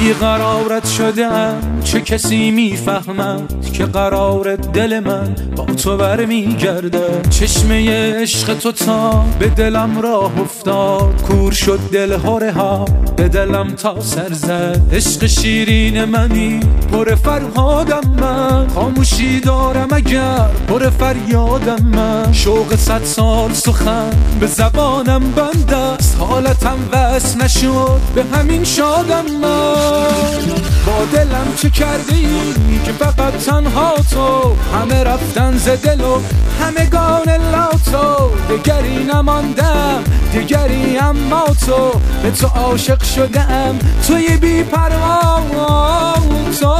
بیقرارت شدم، چه کسی میفهمد که قرار دل من با تو برمیگرده. چشمه عشق تو تا به دلم راه افتاد، کور شد دلهاره ها به دلم تا سر زد. عشق شیرین منی پر فرهادم من، خاموشی دارم اگر پر فریادم من. شوق 100 سال سخن به زبانم بند است، حالتم وصل نشد به همین شادم من. با دلم چه کرده ای که فقط تنها تو، همه رفتن ز دل و همگان لاتو. دگری نماندم دگری اما تو، به تو عاشق شدم توی بی پروا تو.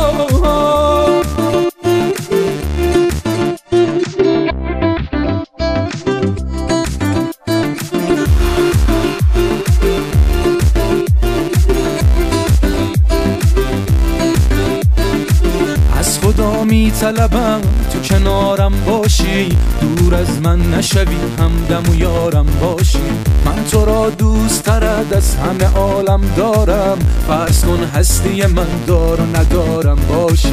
خدا می طلبم تو کنارم باشی، دور از من نشوی، همدم و یارم باشی. من تو را دوست ترد از همه عالم دارم، فرض کن هستی من دار و ندارم باشی.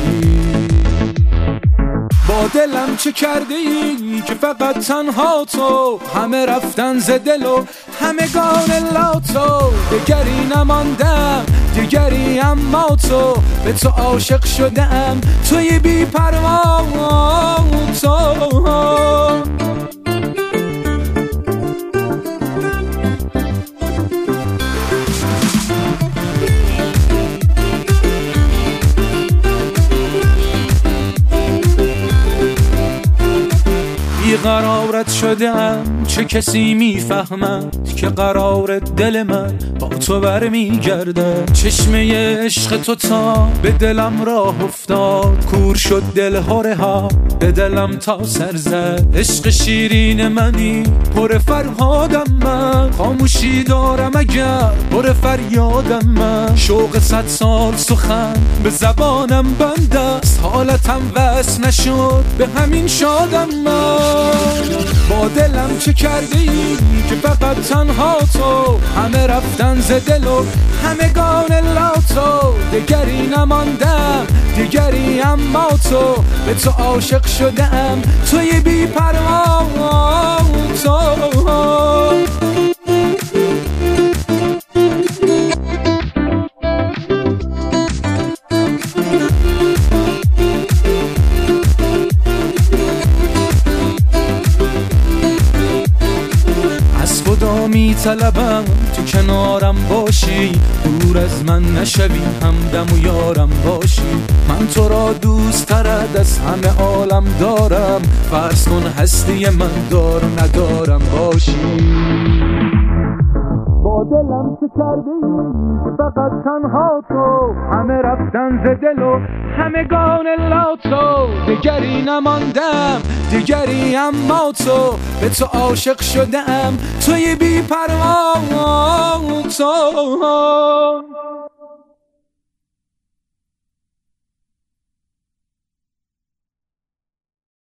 با دلم چه کرده ای که فقط تنها تو، همه رفتن ز دل و همگان لاتو. دگری نماندم دگری اما تو، به تو عاشق شدم توی بی پروا تو. بیقرارت شدم، چه کسی میفهمد که قرار دل من با تو برمیگرده. چشمه عشق تو تا به دلم راه افتاد، کور شد دلهاره ها به دلم تا سر زد. عشق شیرین منی پر فرهادم من، خاموشی دارم اگر پر فریادم من. شوق 100 سال سخن به زبانم بند است، حالتم وصل نشد به همین شادم من. با دلم چه کرده ای که فقط تنها تو، همه رفتن ز دل و همگان لاتو. دگری نماندم دگری اما تو، به تو عاشق شدم توی بی پروا تو. خدا می طلبم تو کنارم باشی، دور از من نشوی، همدم و یارم باشی. من تو را دوست ترد از همه عالم دارم، فرض کن هستی من دار و ندارم باشی. با دلم چه کرده ای که فقط تنها تو، همه رفتن ز دل و همگان لاتو. دگری نماندم دگری اما تو، به تو عاشق شدم توی بی پروا تو.